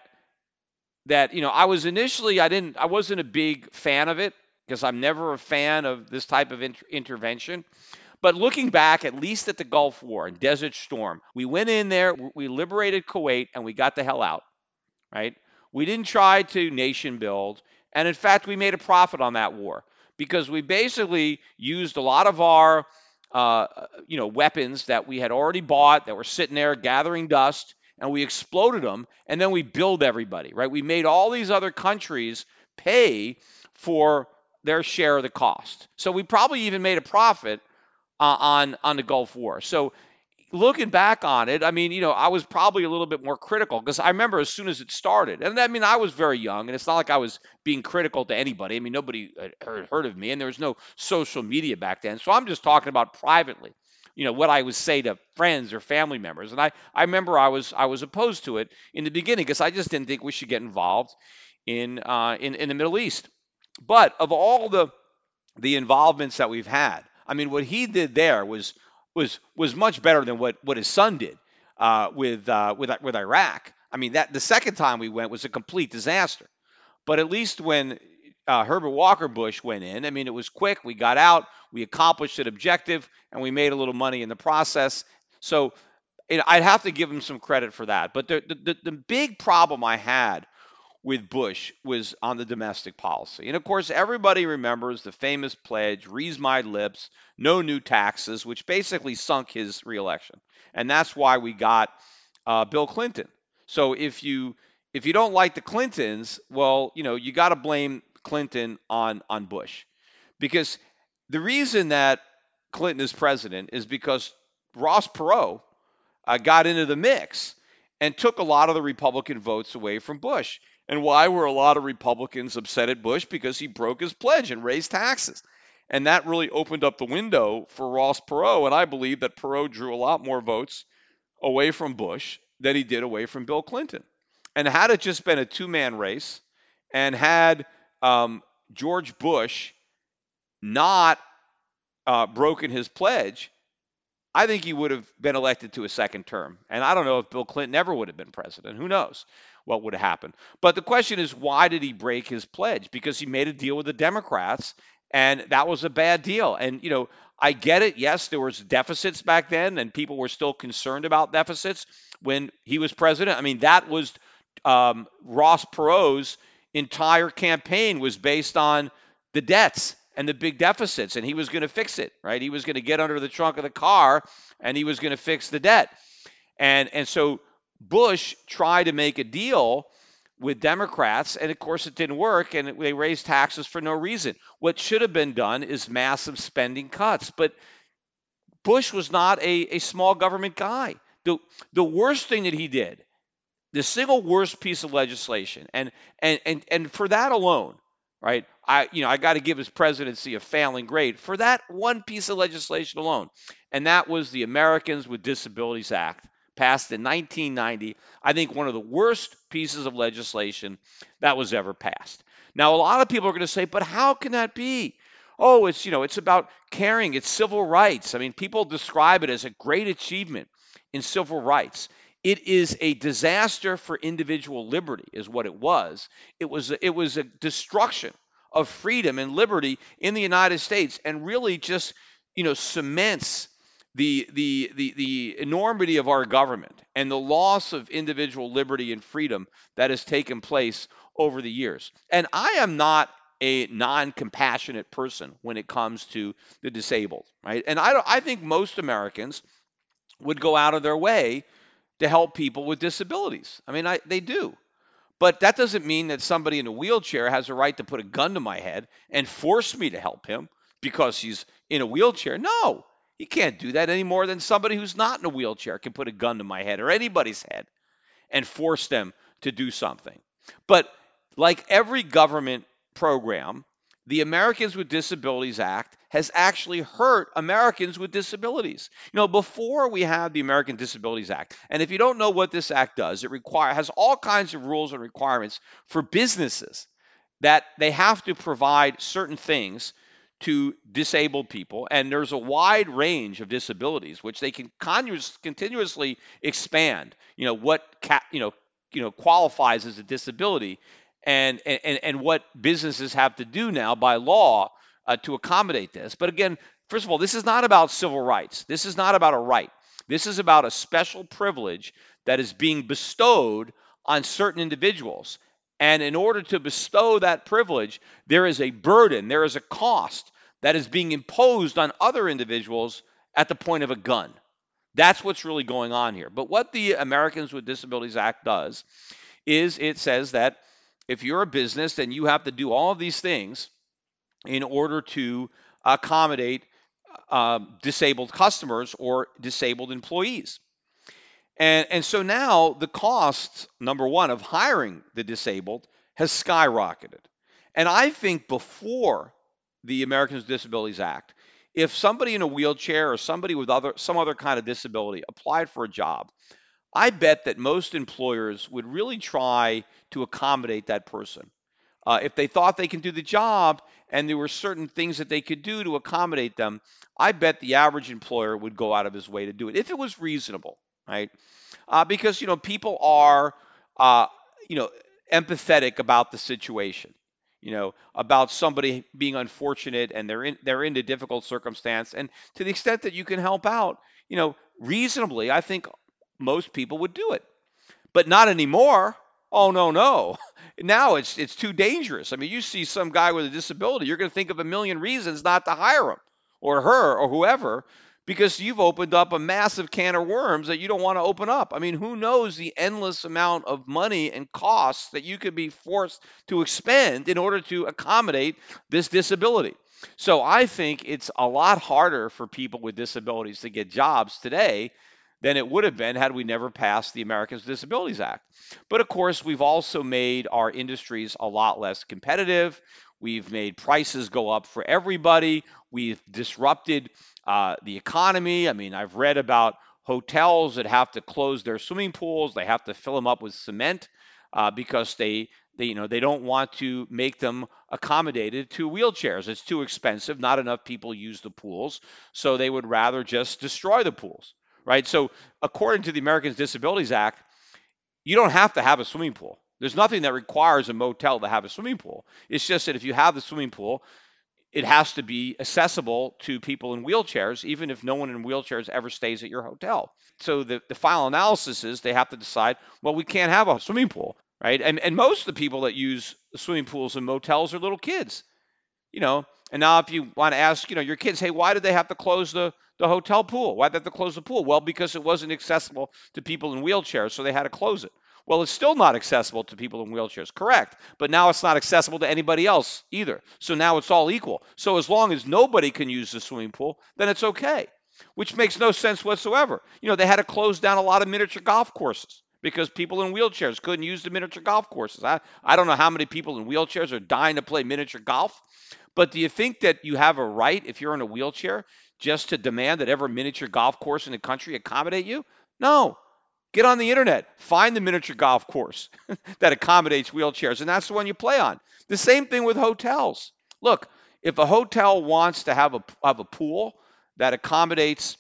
that you know, I was initially I didn't I wasn't a big fan of it because I'm never a fan of this type of inter- intervention. But looking back, at least at the Gulf War and Desert Storm, we went in there, we liberated Kuwait, and we got the hell out, right? We didn't try to nation build, and in fact, we made a profit on that war because we basically used a lot of our uh, you know, weapons that we had already bought that were sitting there gathering dust, and we exploded them, and then we billed everybody, right? We made all these other countries pay for their share of the cost. So we probably even made a profit uh, on on the Gulf War. So looking back on it, I mean, you know, I was probably a little bit more critical because I remember as soon as it started, and I mean, I was very young, and it's not like I was being critical to anybody. I mean, nobody had heard, heard of me, and there was no social media back then. So I'm just talking about privately, you know, what I would say to friends or family members. And I, I remember I was I was opposed to it in the beginning because I just didn't think we should get involved in uh, in in the Middle East. But of all the the involvements that we've had, I mean, what he did there was was was much better than what, what his son did uh, with uh, with with Iraq. I mean, that the second time we went was a complete disaster. But at least when uh, Herbert Walker Bush went in, I mean, it was quick. We got out, we accomplished an objective, and we made a little money in the process. So you know, I'd have to give him some credit for that. But the the, the big problem I had with Bush was on the domestic policy. And of course, everybody remembers the famous pledge, "Read my lips, no new taxes," which basically sunk his reelection. And that's why we got uh, Bill Clinton. So if you if you don't like the Clintons, well, you know, you got to blame Clinton on on Bush. Because the reason that Clinton is president is because Ross Perot uh, got into the mix and took a lot of the Republican votes away from Bush. And why were a lot of Republicans upset at Bush? Because he broke his pledge and raised taxes. And that really opened up the window for Ross Perot. And I believe that Perot drew a lot more votes away from Bush than he did away from Bill Clinton. And had it just been a two-man race, and had um, George Bush not uh, broken his pledge, I think he would have been elected to a second term. And I don't know if Bill Clinton ever would have been president. Who knows what would have happened? But the question is, why did he break his pledge? Because he made a deal with the Democrats, and that was a bad deal. And, you know, I get it. Yes, there was deficits back then, and people were still concerned about deficits when he was president. I mean, that was um, Ross Perot's entire campaign was based on the debts and the big deficits, and he was going to fix it, right? He was going to get under the trunk of the car, and he was going to fix the debt. And and so Bush tried to make a deal with Democrats, and of course it didn't work, and they raised taxes for no reason. What should have been done is massive spending cuts, but Bush was not a, a small government guy. The, the worst thing that he did, the single worst piece of legislation, and and and and for that alone, right? I you know I got to give his presidency a failing grade for that one piece of legislation alone, and that was the Americans with Disabilities Act, passed in nineteen ninety. I think one of the worst pieces of legislation that was ever passed. Now, a lot of people are going to say, but how can that be? Oh, it's you know it's about caring. It's civil rights. I mean, people describe it as a great achievement in civil rights. It is a disaster for individual liberty, is what it was. It was a, it was a destruction of freedom and liberty in the United States, and really just you know cements the the the the enormity of our government and the loss of individual liberty and freedom that has taken place over the years. And I am not a non-compassionate person when it comes to the disabled, right? And I don't, I think most Americans would go out of their way to help people with disabilities. I mean, I, they do. But that doesn't mean that somebody in a wheelchair has a right to put a gun to my head and force me to help him because he's in a wheelchair. No, he can't do that any more than somebody who's not in a wheelchair can put a gun to my head or anybody's head and force them to do something. But like every government program, the Americans with Disabilities Act has actually hurt Americans with disabilities. You know, before we had the American Disabilities Act, and if you don't know what this act does, it require has all kinds of rules and requirements for businesses that they have to provide certain things to disabled people, and there's a wide range of disabilities which they can continuous, continuously expand. You know what ca- you know you know qualifies as a disability, and and and what businesses have to do now by law uh, to accommodate this. But again, first of all, this is not about civil rights. This is not about a right. This is about a special privilege that is being bestowed on certain individuals. And in order to bestow that privilege, there is a burden, there is a cost that is being imposed on other individuals at the point of a gun. That's what's really going on here. But what the Americans with Disabilities Act does is it says that if you're a business, then you have to do all of these things in order to accommodate uh, disabled customers or disabled employees. And, and so now the cost, number one, of hiring the disabled has skyrocketed. And I think before the Americans with Disabilities Act, if somebody in a wheelchair or somebody with other some other kind of disability applied for a job, I bet that most employers would really try to accommodate that person. Uh, if they thought they can do the job and there were certain things that they could do to accommodate them, I bet the average employer would go out of his way to do it if it was reasonable, right? Uh, because, you know, people are, uh, you know, empathetic about the situation, you know, about somebody being unfortunate and they're in, they're in a difficult circumstance. And to the extent that you can help out, you know, reasonably, I think most people would do it. But not anymore. Oh, no, no. Now it's it's too dangerous. I mean, you see some guy with a disability, you're going to think of a million reasons not to hire him or her or whoever, because you've opened up a massive can of worms that you don't want to open up. I mean, who knows the endless amount of money and costs that you could be forced to expend in order to accommodate this disability. So I think it's a lot harder for people with disabilities to get jobs today than it would have been had we never passed the Americans with Disabilities Act. But of course, we've also made our industries a lot less competitive. We've made prices go up for everybody. We've disrupted uh, the economy. I mean, I've read about hotels that have to close their swimming pools. They have to fill them up with cement uh, because they, they, you know, they don't want to make them accommodated to wheelchairs. It's too expensive. Not enough people use the pools, so they would rather just destroy the pools, right? So, according to the Americans with Disabilities Act, you don't have to have a swimming pool. There's nothing that requires a motel to have a swimming pool. It's just that if you have the swimming pool, it has to be accessible to people in wheelchairs, even if no one in wheelchairs ever stays at your hotel. So the, the final analysis is they have to decide, well, we can't have a swimming pool, right? And, and most of the people that use swimming pools in motels are little kids, you know. And now if you want to ask, you know, your kids, hey, why did they have to close the, the hotel pool? Why did they have to close the pool? Well, because it wasn't accessible to people in wheelchairs, so they had to close it. Well, it's still not accessible to people in wheelchairs, correct. But now it's not accessible to anybody else either. So now it's all equal. So as long as nobody can use the swimming pool, then it's okay, which makes no sense whatsoever. You know, they had to close down a lot of miniature golf courses because people in wheelchairs couldn't use the miniature golf courses. I, I don't know how many people in wheelchairs are dying to play miniature golf, but do you think that you have a right, if you're in a wheelchair, just to demand that every miniature golf course in the country accommodate you? No. Get on the internet, find the miniature golf course that accommodates wheelchairs, and that's the one you play on. The same thing with hotels. Look, if a hotel wants to have a, have a pool that accommodates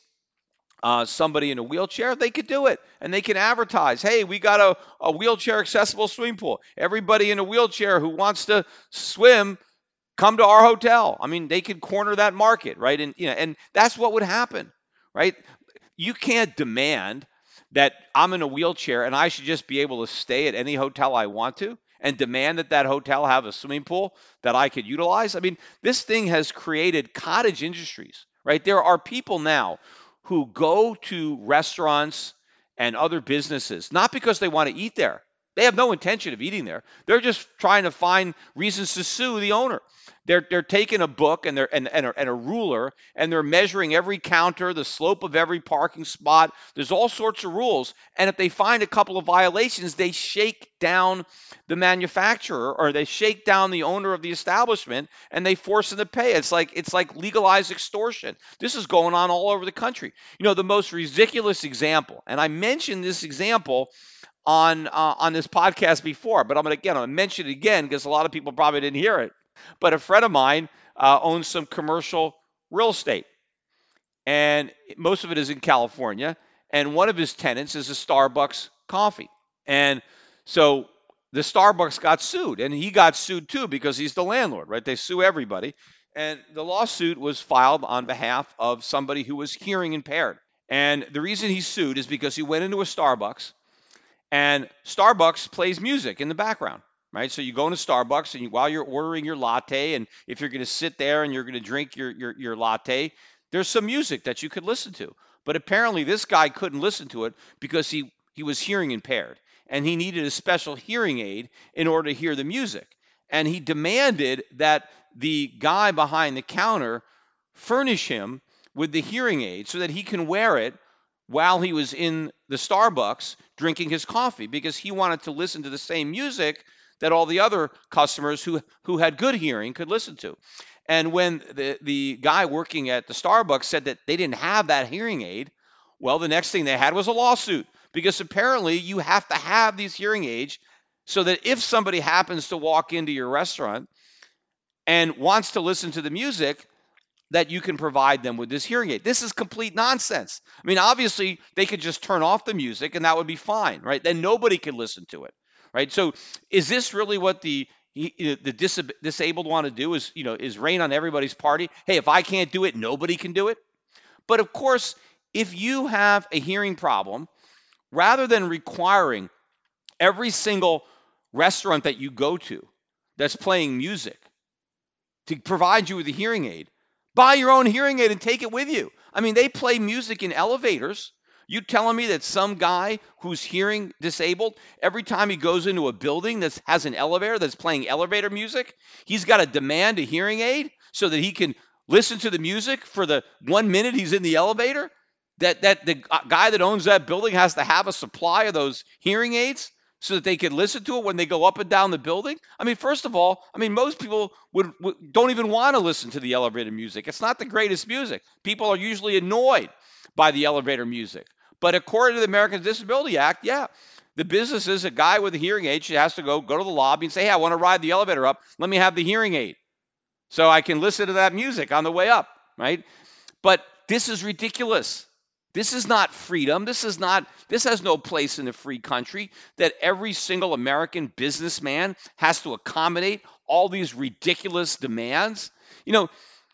uh, somebody in a wheelchair, they could do it, and they can advertise, hey, we got a, a wheelchair-accessible swimming pool. Everybody in a wheelchair who wants to swim, come to our hotel. I mean, they could corner that market, right? And, you know, and that's what would happen, right? You can't demand that I'm in a wheelchair and I should just be able to stay at any hotel I want to and demand that that hotel have a swimming pool that I could utilize. I mean, this thing has created cottage industries, right? There are people now who go to restaurants and other businesses, not because they want to eat there. They have no intention of eating there. They're just trying to find reasons to sue the owner. They're they're taking a book and they're and, and, a, and a ruler and they're measuring every counter, the slope of every parking spot. There's all sorts of rules. And if they find a couple of violations, they shake down the manufacturer or they shake down the owner of the establishment and they force them to pay. It's like it's like legalized extortion. This is going on all over the country. You know, the most ridiculous example, and I mentioned this example on uh, on this podcast before, but I'm going to again I'm going to mention it again because a lot of people probably didn't hear it. But a friend of mine uh, owns some commercial real estate, and most of it is in California. And one of his tenants is a Starbucks coffee, and so the Starbucks got sued, and he got sued too because he's the landlord, right? They sue everybody, and the lawsuit was filed on behalf of somebody who was hearing impaired. And the reason he sued is because he went into a Starbucks. And Starbucks plays music in the background, right? So you go into Starbucks and you, while you're ordering your latte, and if you're going to sit there and you're going to drink your, your, your latte, there's some music that you could listen to. But apparently this guy couldn't listen to it because he, he was hearing impaired. And he needed a special hearing aid in order to hear the music. And he demanded that the guy behind the counter furnish him with the hearing aid so that he can wear it while he was in the Starbucks drinking his coffee, because he wanted to listen to the same music that all the other customers who, who had good hearing could listen to. And when the, the guy working at the Starbucks said that they didn't have that hearing aid, well, the next thing they had was a lawsuit, because apparently you have to have these hearing aids so that if somebody happens to walk into your restaurant and wants to listen to the music, that you can provide them with this hearing aid. This is complete nonsense. I mean, obviously, they could just turn off the music and that would be fine, right? Then nobody could listen to it, right? So is this really what the the dis- disabled want to do, is, you know, is rain on everybody's party? Hey, if I can't do it, nobody can do it? But of course, if you have a hearing problem, rather than requiring every single restaurant that you go to that's playing music to provide you with a hearing aid, buy your own hearing aid and take it with you. I mean, they play music in elevators. You telling me that some guy who's hearing disabled, every time he goes into a building that has an elevator that's playing elevator music, he's got to demand a hearing aid so that he can listen to the music for the one minute he's in the elevator? That that the guy that owns that building has to have a supply of those hearing aids so that they could listen to it when they go up and down the building? I mean, first of all, I mean, most people would, would don't even want to listen to the elevator music. It's not the greatest music. People are usually annoyed by the elevator music. But according to the Americans with Disability Act, yeah, the business is a guy with a hearing aid has to go go to the lobby and say, hey, I want to ride the elevator up. Let me have the hearing aid so I can listen to that music on the way up, right? But this is ridiculous. This is not freedom. This is not, this has no place in a free country that every single American businessman has to accommodate all these ridiculous demands. You know,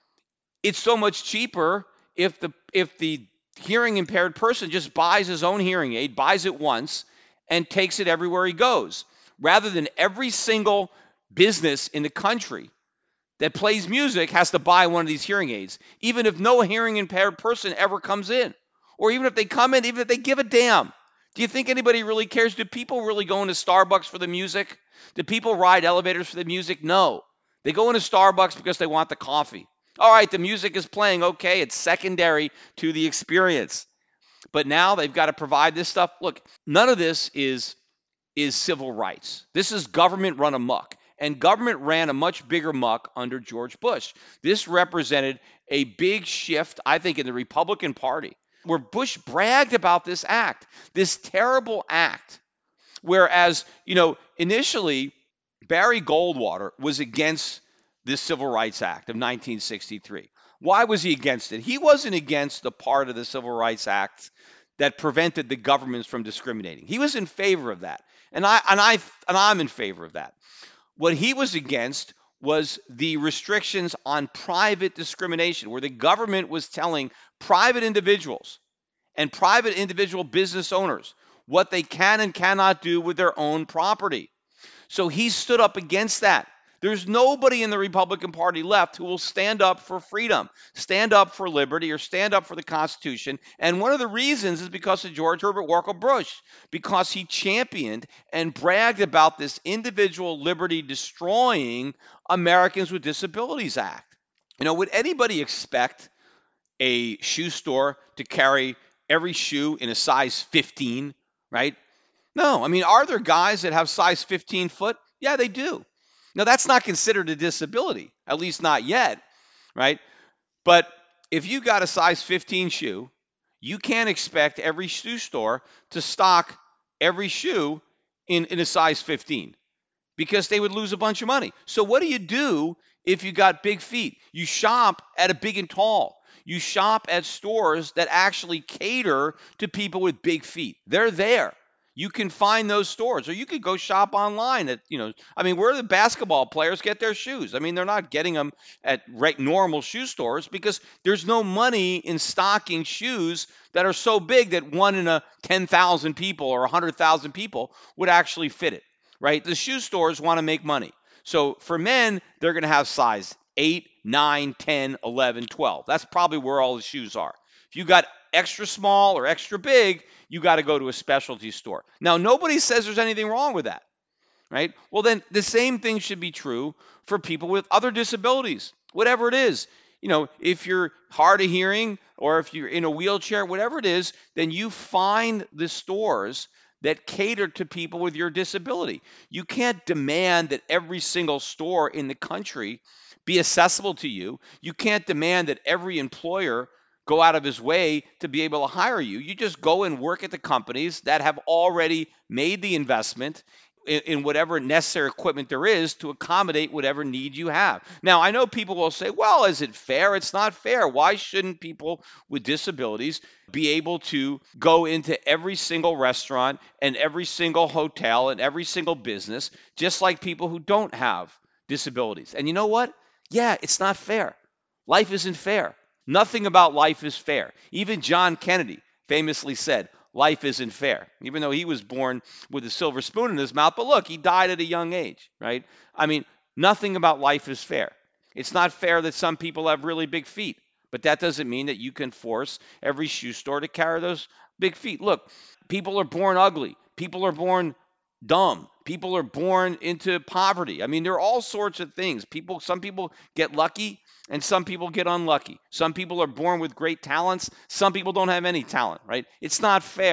it's so much cheaper if the if the hearing impaired person just buys his own hearing aid, buys it once, and takes it everywhere he goes, rather than every single business in the country that plays music has to buy one of these hearing aids, even if no hearing impaired person ever comes in. Or even if they come in, even if they give a damn. Do you think anybody really cares? Do people really go into Starbucks for the music? Do people ride elevators for the music? No. They go into Starbucks because they want the coffee. All right, the music is playing. Okay, it's secondary to the experience. But now they've got to provide this stuff. Look, none of this is, is civil rights. This is government run amok. And government ran a much bigger muck under George Bush. This represented a big shift, I think, in the Republican Party, where Bush bragged about this act, this terrible act. Whereas, you know, initially, Barry Goldwater was against this Civil Rights Act of nineteen sixty-three. Why was he against it? He wasn't against the part of the Civil Rights Act that prevented the governments from discriminating. He was in favor of that. And I and I and I'm in favor of that. What he was against was the restrictions on private discrimination, where the government was telling private individuals and private individual business owners what they can and cannot do with their own property. So he stood up against that. There's nobody in the Republican Party left who will stand up for freedom, stand up for liberty, or stand up for the Constitution. And one of the reasons is because of George Herbert Walker Bush, because he championed and bragged about this individual liberty destroying Americans with Disabilities Act. You know, would anybody expect a shoe store to carry every shoe in a size fifteen, right? No. I mean, are there guys that have size fifteen foot? Yeah, they do. Now, that's not considered a disability, at least not yet, right? But if you got a size fifteen shoe, you can't expect every shoe store to stock every shoe in, in a size fifteen, because they would lose a bunch of money. So what do you do if you got big feet? You shop at a Big and Tall. You shop at stores that actually cater to people with big feet. They're there. You can find those stores, or you could go shop online at, you know, I mean, where do the basketball players get their shoes? I mean, they're not getting them at right normal shoe stores because there's no money in stocking shoes that are so big that one in a ten thousand people or one hundred thousand people would actually fit it, right? The shoe stores want to make money. So for men, they're going to have size eight, nine, ten, eleven, twelve. That's probably where all the shoes are. If you got extra small or extra big, you got to go to a specialty store. Now, nobody says there's anything wrong with that, right? Well, then the same thing should be true for people with other disabilities, whatever it is. You know, if you're hard of hearing or if you're in a wheelchair, whatever it is, then you find the stores that cater to people with your disability. You can't demand that every single store in the country be accessible to you. You can't demand that every employer go out of his way to be able to hire you. You just go and work at the companies that have already made the investment in, in whatever necessary equipment there is to accommodate whatever need you have. Now, I know people will say, well, is it fair? It's not fair. Why shouldn't people with disabilities be able to go into every single restaurant and every single hotel and every single business, just like people who don't have disabilities? And you know what? Yeah, it's not fair. Life isn't fair. Nothing about life is fair. Even John Kennedy famously said, life isn't fair, even though he was born with a silver spoon in his mouth. But look, he died at a young age, right? I mean, nothing about life is fair. It's not fair that some people have really big feet, but that doesn't mean that you can force every shoe store to carry those big feet. Look, people are born ugly. People are born dumb. People are born into poverty. I mean, there are all sorts of things. People, some people get lucky and some people get unlucky. Some people are born with great talents. Some people don't have any talent, right? It's not fair.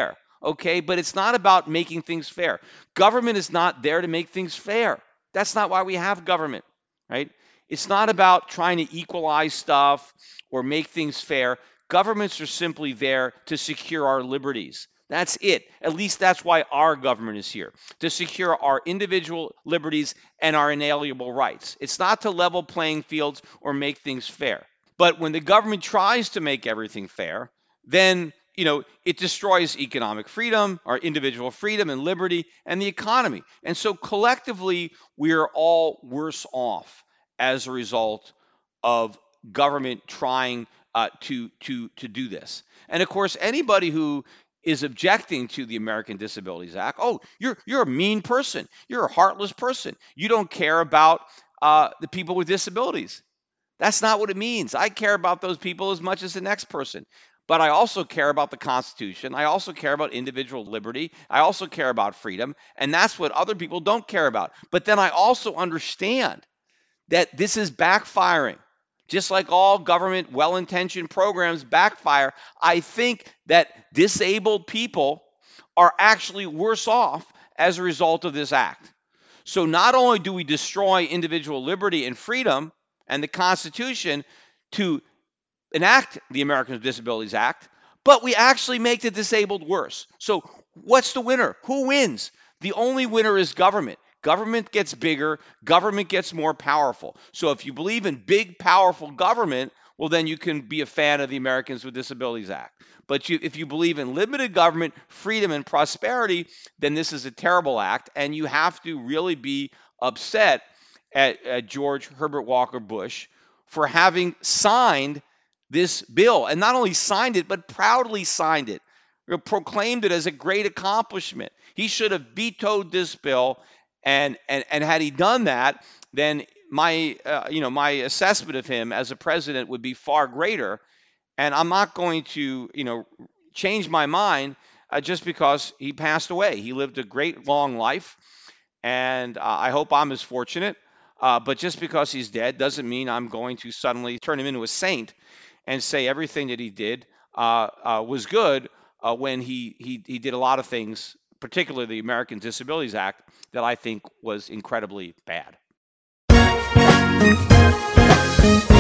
okay? But it's not about making things fair. Government is not there to make things fair. That's not why we have government, right? It's not about trying to equalize stuff or make things fair. Governments are simply there to secure our liberties. That's it. At least that's why our government is here, to secure our individual liberties and our inalienable rights. It's not to level playing fields or make things fair. But when the government tries to make everything fair, then you know it destroys economic freedom, our individual freedom and liberty, and the economy. And so collectively, we are all worse off as a result of government trying uh, to to to do this. And of course, anybody who is objecting to the American Disabilities Act, oh, you're you're a mean person, you're a heartless person, you don't care about uh, the people with disabilities. That's not what it means. I care about those people as much as the next person. But I also care about the Constitution. I also care about individual liberty. I also care about freedom. And that's what other people don't care about. But then I also understand that this is backfiring. Just like all government well-intentioned programs backfire, I think that disabled people are actually worse off as a result of this act. So not only do we destroy individual liberty and freedom and the Constitution to enact the Americans with Disabilities Act, but we actually make the disabled worse. So what's the winner? Who wins? The only winner is government. Government gets bigger, government gets more powerful. So if you believe in big, powerful government, well, then you can be a fan of the Americans with Disabilities Act. But you, if you believe in limited government, freedom, and prosperity, then this is a terrible act, and you have to really be upset at, at George Herbert Walker Bush for having signed this bill, and not only signed it, but proudly signed it, proclaimed it as a great accomplishment. He should have vetoed this bill. And, and and had he done that, then my uh, you know my assessment of him as a president would be far greater. And I'm not going to you know change my mind uh, just because he passed away. He lived a great long life, and uh, I hope I'm as fortunate. Uh, but just because he's dead doesn't mean I'm going to suddenly turn him into a saint and say everything that he did uh, uh, was good uh, when he, he he did a lot of things, particularly the American Disabilities Act, that I think was incredibly bad.